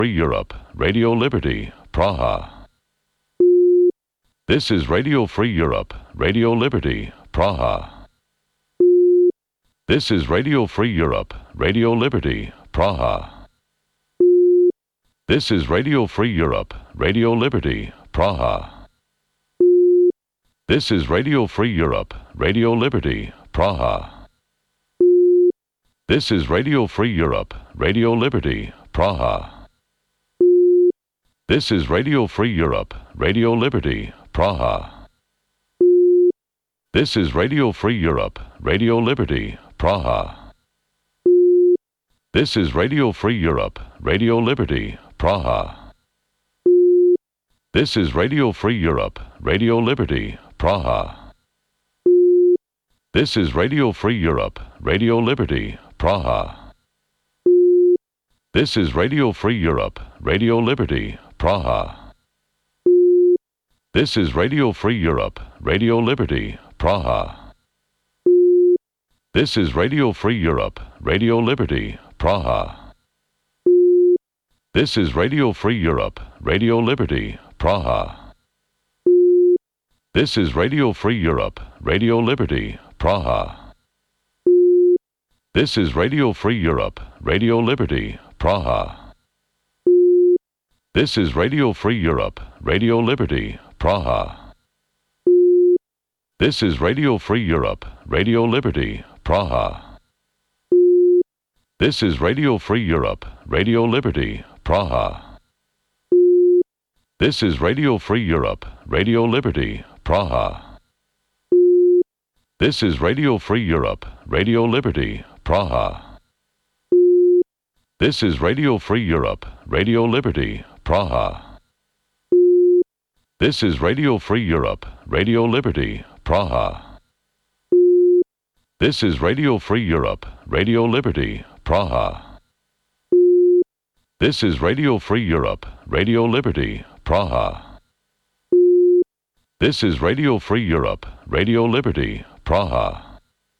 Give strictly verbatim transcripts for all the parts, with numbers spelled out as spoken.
Free Europe, Radio Liberty, Praha. This is Radio Free Europe, Radio Liberty, Praha. This is Radio Free Europe, Radio Liberty, Praha. This is Radio Free Europe, Radio Liberty, Praha. This is Radio Free Europe, Radio Liberty, Praha. This is Radio Free Europe, Radio Liberty, Praha. This is Radio Free Europe, Radio Liberty, Praha. This is Radio Free Europe, Radio Liberty, Praha. This is Radio Free Europe, Radio Liberty, Praha. This is Radio Free Europe, Radio Liberty, Praha. This is Radio Free Europe, Radio Liberty, Praha. This is Radio Free Europe, Radio Liberty, Praha. This is Radio Free Europe, Radio Liberty, Praha. This is Radio Free Europe, Radio Liberty, Praha. This is Radio Free Europe, Radio Liberty, Praha. This is Radio Free Europe, Radio Liberty, Praha. This is Radio Free Europe, Radio Liberty, Praha. This is Radio Free Europe, Radio Liberty, Praha. This is Radio Free Europe, Radio Liberty, Praha. This is Radio Free Europe, Radio Liberty, Praha. This is Radio Free Europe, Radio Liberty, Praha. This is Radio Free Europe, Radio Liberty, Praha. This is Radio Free Europe, Radio Liberty, Praha. This is Radio Free Europe, Radio Liberty, Praha. This is Radio Free Europe, Radio Liberty, Praha. This is Radio Free Europe, Radio Liberty, Praha. This is Radio Free Europe, Radio Liberty, Praha.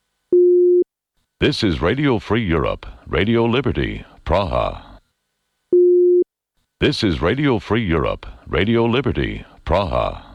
This is Radio Free Europe, Radio Liberty, Praha. This is Radio Free Europe, Radio Liberty, Praha.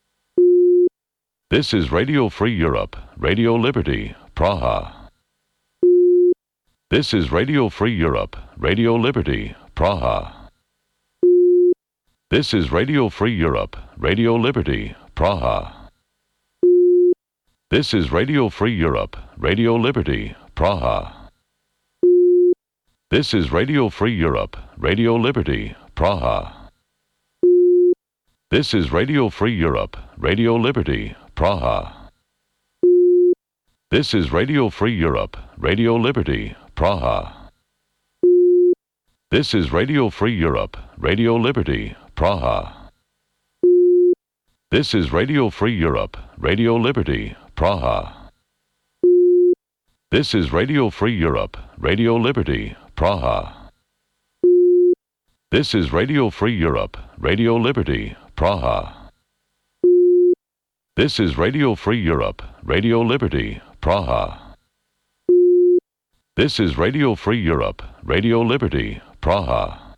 This is Radio Free Europe, Radio Liberty, Praha. This is Radio Free Europe, Radio Liberty, Praha. This is Radio Free Europe, Radio Liberty, Praha. This is Radio Free Europe, Radio Liberty, Praha. This is Radio Free Europe, Radio Liberty, Praha. This is Radio Free Europe, Radio Liberty, Praha. This is Radio Free Europe, Radio Liberty, Praha. This is Radio Free Europe, Radio Liberty, Praha. This is Radio Free Europe, Radio Liberty, Praha. This is Radio Free Europe, Radio Liberty, Praha. This is Radio Free Europe, Radio Liberty, Praha. This is Radio Free Europe, Radio Liberty, Praha. This is Radio Free Europe, Radio Liberty, Praha.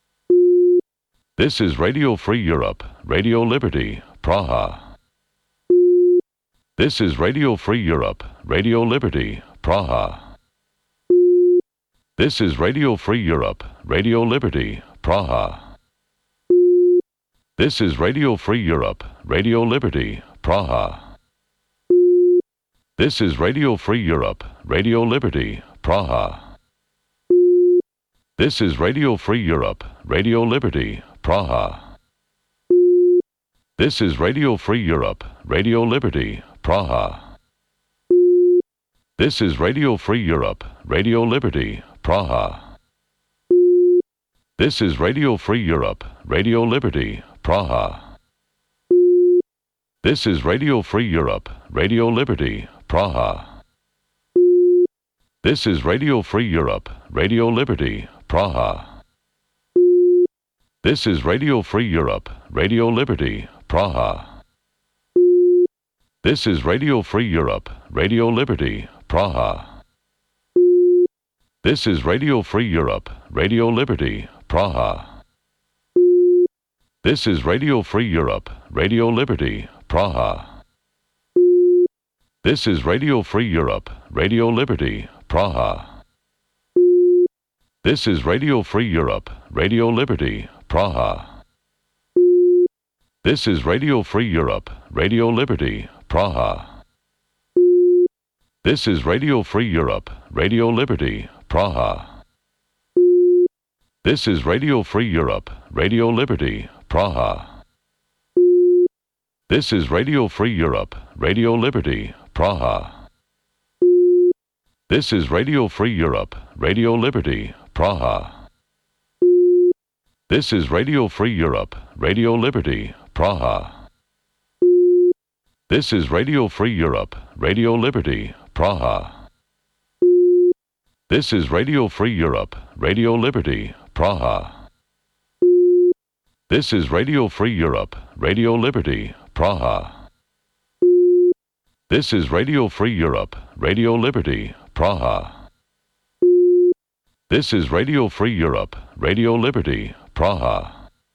This is Radio Free Europe, Radio Liberty, Praha. This is Radio Free Europe, Radio Liberty, Praha. This is Radio Free Europe, Radio Liberty, Praha. This is Radio Free Europe, Radio Liberty, Praha. This is Radio Free Europe, Radio Liberty, Praha. This is Radio Free Europe, Radio Liberty, Praha. This is Radio Free Europe, Radio Liberty, Praha. This is Radio Free Europe, Radio Liberty, Praha. This is Radio Free Europe, Radio Liberty, Praha. This is Radio Free Europe, Radio Liberty, Praha. This is Radio Free Europe, Radio Liberty, Praha. This is Radio Free Europe, Radio Liberty, Praha. This is Radio Free Europe, Radio Liberty, Praha. This is Radio Free Europe, Radio Liberty, Praha. This is Radio Free Europe, Radio Liberty, Praha. This is Radio Free Europe, Radio Liberty, Praha. This is Radio Free Europe, Radio Liberty, Praha. This is Radio Free Europe, Radio Liberty, Praha. This is Radio Free Europe, Radio Liberty, Praha. This is Radio Free Europe, Radio Liberty, Praha. This is Radio Free Europe, Radio Liberty, Praha. This is Radio Free Europe, Radio Liberty, Praha. This is Radio Free Europe, Radio Liberty, Praha. This is Radio Free Europe, Radio Liberty, Praha. This is Radio Free Europe, Radio Liberty, Praha. This is Radio Free Europe, Radio Liberty, Praha. This is Radio Free Europe, Radio Liberty, Praha. This is Radio Free Europe, Radio Liberty, Praha.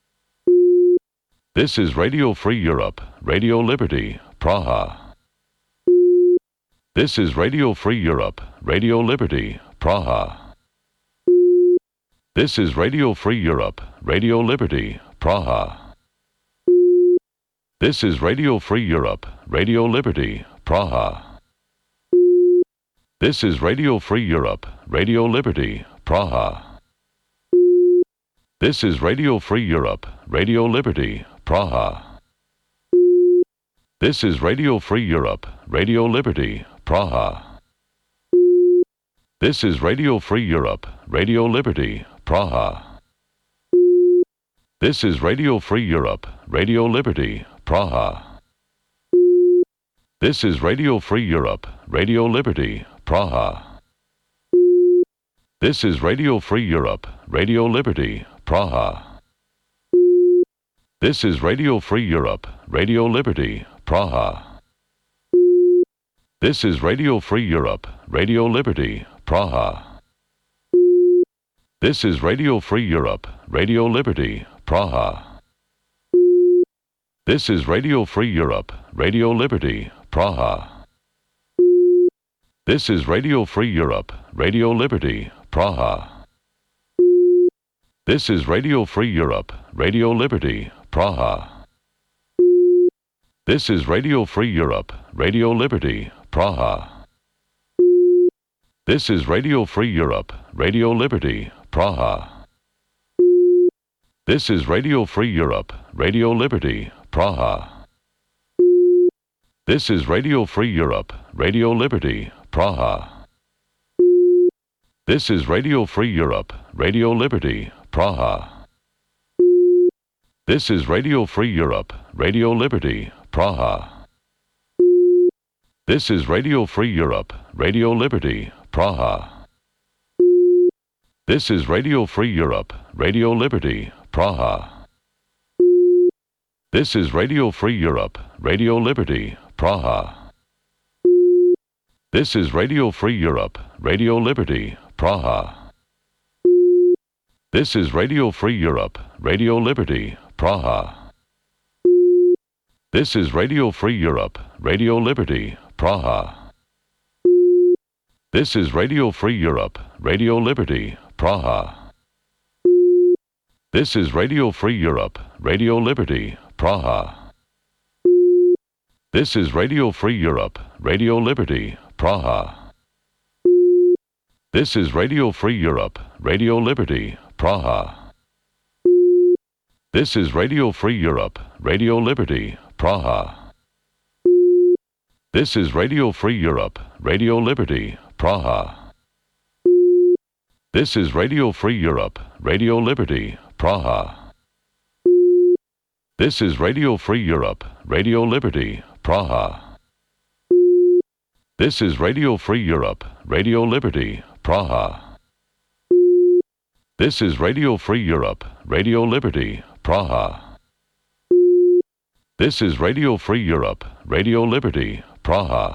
This is Radio Free Europe, Radio Liberty, Praha. This is Radio Free Europe, Radio Liberty, Praha. This is Radio Free Europe, Radio Liberty, Praha. This is Radio Free Europe, Radio Liberty, Praha. This is Radio Free Europe, Radio Liberty, Praha. This is Radio Free Europe, Radio Liberty, Praha. This is Radio Free Europe, Radio Liberty, Praha. This is Radio Free Europe, Radio Liberty, Praha. This is Radio Free Europe, Radio Liberty, Praha. This is Radio Free Europe, Radio Liberty, Praha. This is Radio Free Europe, Radio Liberty, Praha. This is Radio Free Europe, Radio Liberty, Praha. This is Radio Free Europe, Radio Liberty, Praha. This is Radio Free Europe, Radio Liberty, Praha. This is Radio Free Europe, Radio Liberty, Praha. This is Radio Free Europe, Radio Liberty, Praha. This is Radio Free Europe, Radio Liberty, Praha. This is Radio Free Europe, Radio Liberty, Praha. This is Radio Free Europe, Radio Liberty, Praha. This is Radio Free Europe, Radio Liberty, Praha. This is Radio Free Europe, Radio Liberty, Praha. This is Radio Free Europe, Radio Liberty, Praha. This is Radio Free Europe, Radio Liberty, Praha. This is Radio Free Europe, Radio Liberty, Praha. This is Radio Free Europe, Radio Liberty, Praha. This is Radio Free Europe, Radio Liberty, Praha. This is Radio Free Europe, Radio Liberty, Praha. This is Radio Free Europe, Radio Liberty, Praha. This is Radio Free Europe, Radio Liberty, Praha. This is Radio Free Europe, Radio Liberty, Praha. This is Radio Free Europe, Radio Liberty, Praha. This is Radio Free Europe, Radio Liberty, Praha. This is Radio Free Europe, Radio Liberty, Praha. This is Radio Free Europe, Radio Liberty, Praha. This is Radio Free Europe, Radio Liberty, Praha. This is Radio Free Europe, Radio Liberty, Praha. This is Radio Free Europe, Radio Liberty, Praha. This is Radio Free Europe, Radio Liberty, Praha. This is Radio Free Europe, Radio Liberty, Praha. This is Radio Free Europe, Radio Liberty, Praha.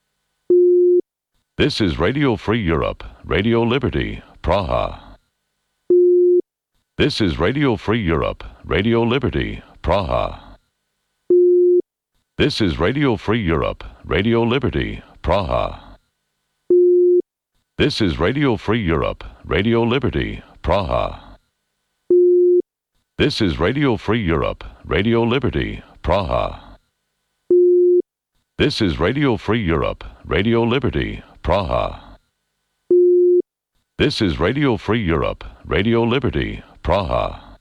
This is Radio Free Europe, Radio Liberty, Praha. This is Radio Free Europe, Radio Liberty, Praha. This is Radio Free Europe, Radio Liberty, Praha. This is Radio Free Europe, Radio Liberty, Praha. This is Radio Free Europe, Radio Liberty, Praha. This is Radio Free Europe, Radio Liberty, Praha. This is Radio Free Europe, Radio Liberty, Praha.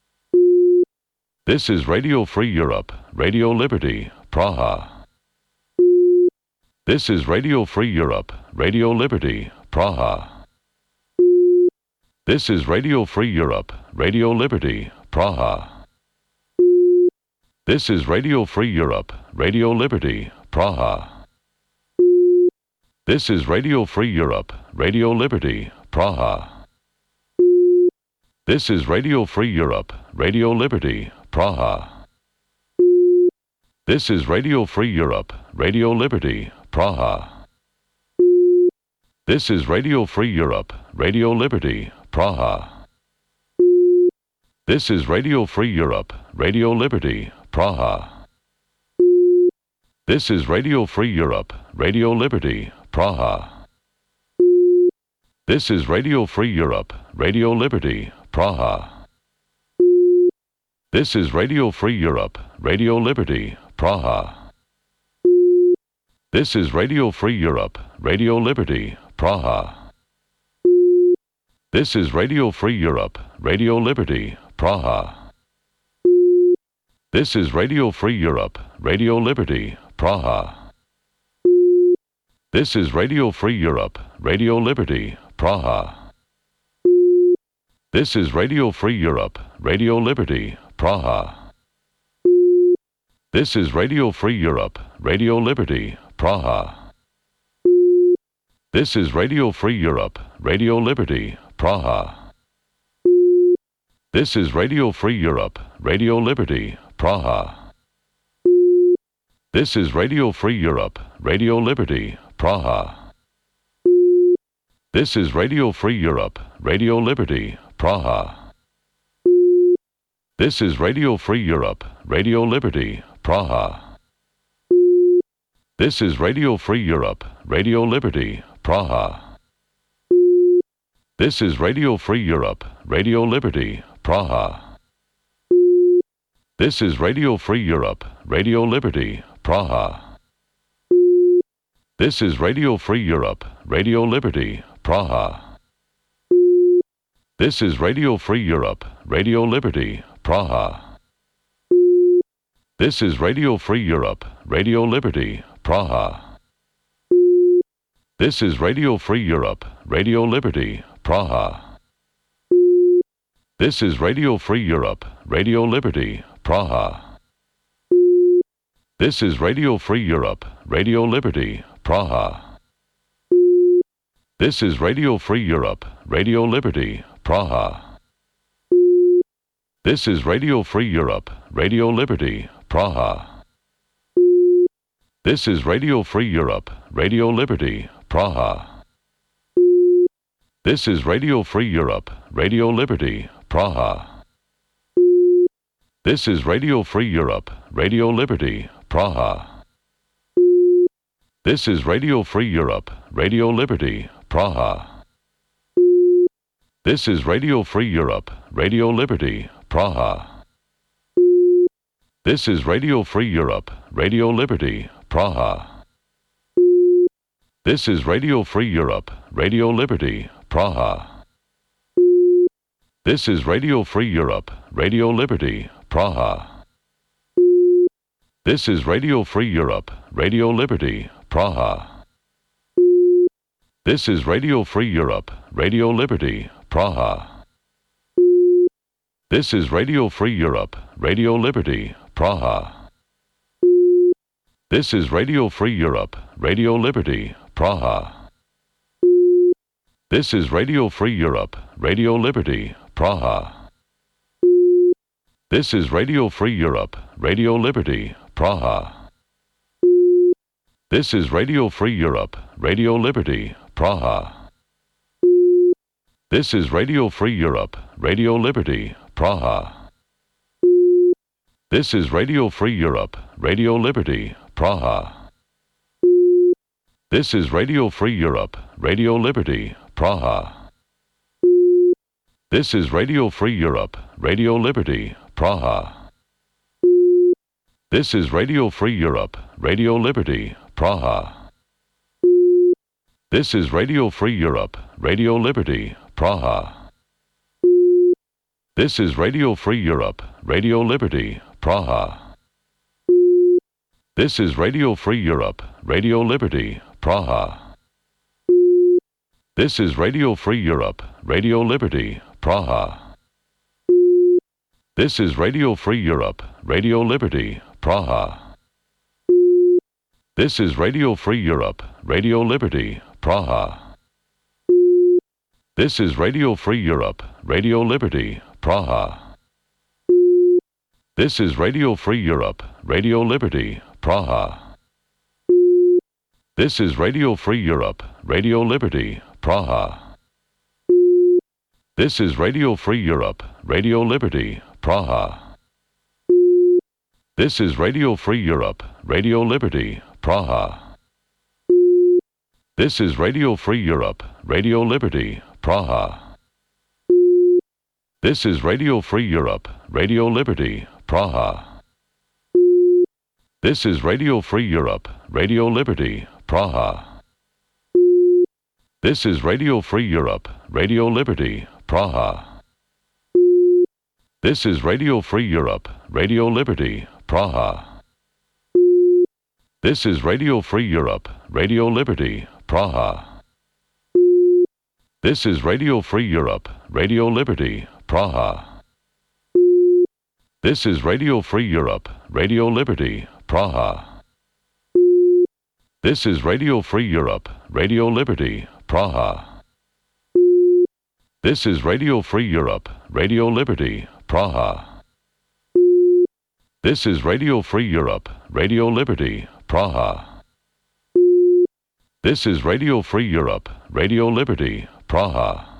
This is Radio Free Europe, Radio Liberty, Praha. This is Radio Free Europe, Radio Liberty, Praha. This is Radio Free Europe, Radio Liberty, Praha. This is Radio Free Europe, Radio Liberty, Praha. This is Radio Free Europe, Radio Liberty, Praha. This is Radio Free Europe, Radio Liberty, Praha. This is Radio Free Europe, Radio Liberty, Praha. This is Radio Free Europe, Radio Liberty, Praha. This is Radio Free Europe, Radio Liberty, Praha. This is Radio Free Europe, Radio Liberty, Praha. This is Radio Free Europe, Radio Liberty, Praha. This is Radio Free Europe, Radio Liberty, Praha. This is Radio Free Europe, Radio Liberty, Praha. This is Radio Free Europe, Radio Liberty, Praha. This is Radio Free Europe, Radio Liberty, Praha. This is Radio Free Europe, Radio Liberty, Praha. This is Radio Free Europe, Radio Liberty, Praha. This is Radio Free Europe, Radio Liberty, Praha. This is Radio Free Europe, Radio Liberty, Praha. This is Radio Free Europe, Radio Liberty, Praha. This is Radio Free Europe, Radio Liberty, Praha. This is Radio Free Europe, Radio Liberty, Praha. This is Radio Free Europe, Radio Liberty, Praha. This is Radio Free Europe, Radio Liberty, Praha. This is Radio Free Europe, Radio Liberty, Praha. This is Radio Free Europe, Radio Liberty, Praha. This is Radio Free Europe, Radio Liberty, Praha. This is Radio Free Europe, Radio Liberty, Praha. This is Radio Free Europe, Radio Liberty, Praha. This is Radio Free Europe, Radio Liberty, Praha. This is Radio Free Europe, Radio Liberty, Praha. This is Radio Free Europe, Radio Liberty, Praha. This is Radio Free Europe, Radio Liberty, Praha. This is Radio Free Europe, Radio Liberty, Praha. This is Radio Free Europe, Radio Liberty, Praha. This is Radio Free Europe, Radio Liberty, Praha. This is Radio Free Europe, Radio Liberty, Praha. This is Radio Free Europe, Radio Liberty, Praha. This is Radio Free Europe, Radio Liberty, Praha. This is Radio Free Europe, Radio Liberty, Praha. This is Radio Free Europe, Radio Liberty, Praha. This is Radio Free Europe, Radio Liberty, Praha. This is Radio Free Europe, Radio Liberty, Praha. This is Radio Free Europe, Radio Liberty, Praha. This is Radio Free Europe, Radio Liberty, Praha. This is Radio Free Europe, Radio Liberty, Praha. This is Radio Free Europe, Radio Liberty, Praha. This is Radio Free Europe, Radio Liberty, Praha. This is Radio Free Europe, Radio Liberty, Praha. This is Radio Free Europe, Radio Liberty, Praha. This is Radio Free Europe, Radio Liberty, Praha. This is Radio Free Europe, Radio Liberty, Praha. This is Radio Free Europe, Radio Liberty, Praha. This is Radio Free Europe, Radio Liberty, Praha. This is Radio Free Europe, Radio Liberty, Praha. This is Radio Free Europe, Radio Liberty, Praha. This is Radio Free Europe, Radio Liberty, Praha. This is Radio Free Europe, Radio Liberty, Praha. This is Radio Free Europe, Radio Liberty, Praha. This is Radio Free Europe, Radio Liberty, Praha. This is Radio Free Europe, Radio Liberty, Praha. This is Radio Free Europe, Radio Liberty, Praha. This is Radio Free Europe, Radio Liberty, Praha. This is Radio Free Europe, Radio Liberty, Praha. This is Radio Free Europe, Radio Liberty, Praha. This is Radio Free Europe, Radio Liberty, Praha. This is Radio Free Europe, Radio Liberty, Praha. This is Radio Free Europe, Radio Liberty, Praha. This is Radio Free Europe, Radio Liberty, Praha. This is Radio Free Europe, Radio Liberty, Praha. This is Radio Free Europe, Radio Liberty, Praha. This is Radio Free Europe, Radio Liberty, Praha. This is Radio Free Europe, Radio Liberty, Praha. This is Radio Free Europe, Radio Liberty, Praha. This is Radio Free Europe, Radio Liberty, Praha. This is Radio Free Europe, Radio Liberty, Praha. This is Radio Free Europe, Radio Liberty, Praha.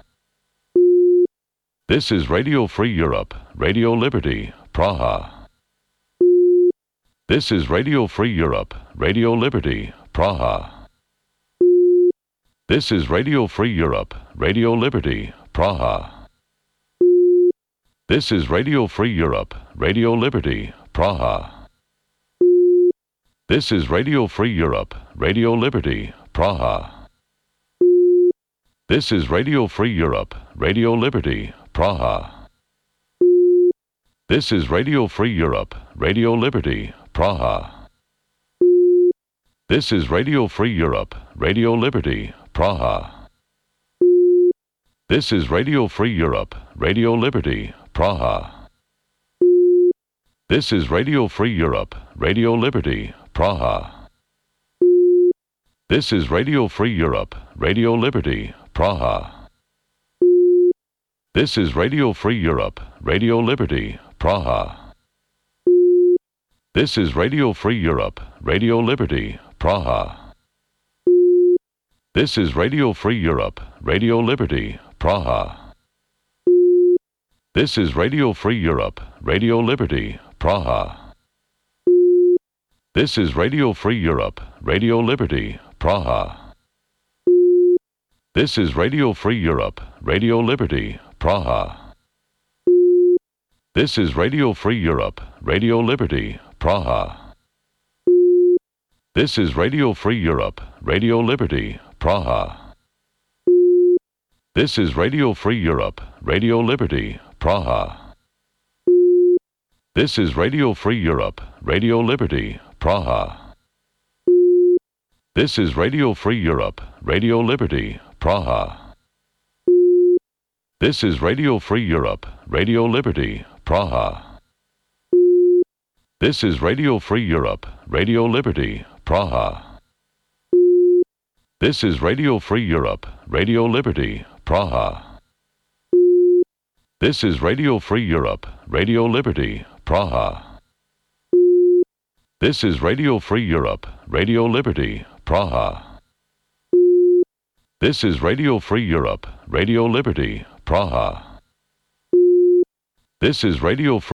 This is Radio Free Europe, Radio Liberty, Praha. This is Radio Free Europe, Radio Liberty, Praha. This is Radio Free Europe, Radio Liberty, Praha. This is Radio Free Europe, Radio Liberty, Praha. This is Radio Free Europe, Radio Liberty, Praha. This is Radio Free Europe, Radio Liberty, Praha. This is Radio Free Europe, Radio Liberty, Praha. This is Radio Free Europe, Radio Liberty, Praha. This is Radio Free Europe, Radio Liberty, Praha. This is Radio Free Europe, Radio Liberty, Praha. This is Radio Free Europe, Radio Liberty, Praha. This is Radio Free Europe, Radio Liberty, Praha. This is Radio Free Europe, Radio Liberty, Praha. This is Radio Free Europe, Radio Liberty, Praha. This is Radio Free Europe, Radio Liberty, Praha. This is Radio Free Europe, Radio Liberty, Praha. This is Radio Free Europe, Radio Liberty, Praha. This is Radio Free Europe, Radio Liberty, Praha. This is Radio Free Europe, Radio Liberty, Praha. This is Radio Free Europe, Radio Liberty, Praha. This is Radio Free Europe, Radio Liberty, Praha. This is Radio Free Europe, Radio Liberty, Praha. This is Radio Free Europe, Radio Liberty, Praha. This is Radio Free Europe, Radio Liberty, Praha. This is Radio Free Europe, Radio Liberty, Praha. This is Radio Free Europe, Radio Liberty, Praha. This is Radio Free Europe, Radio Liberty, Praha. This is Radio Free Europe, Radio Liberty, Praha. This is Radio Free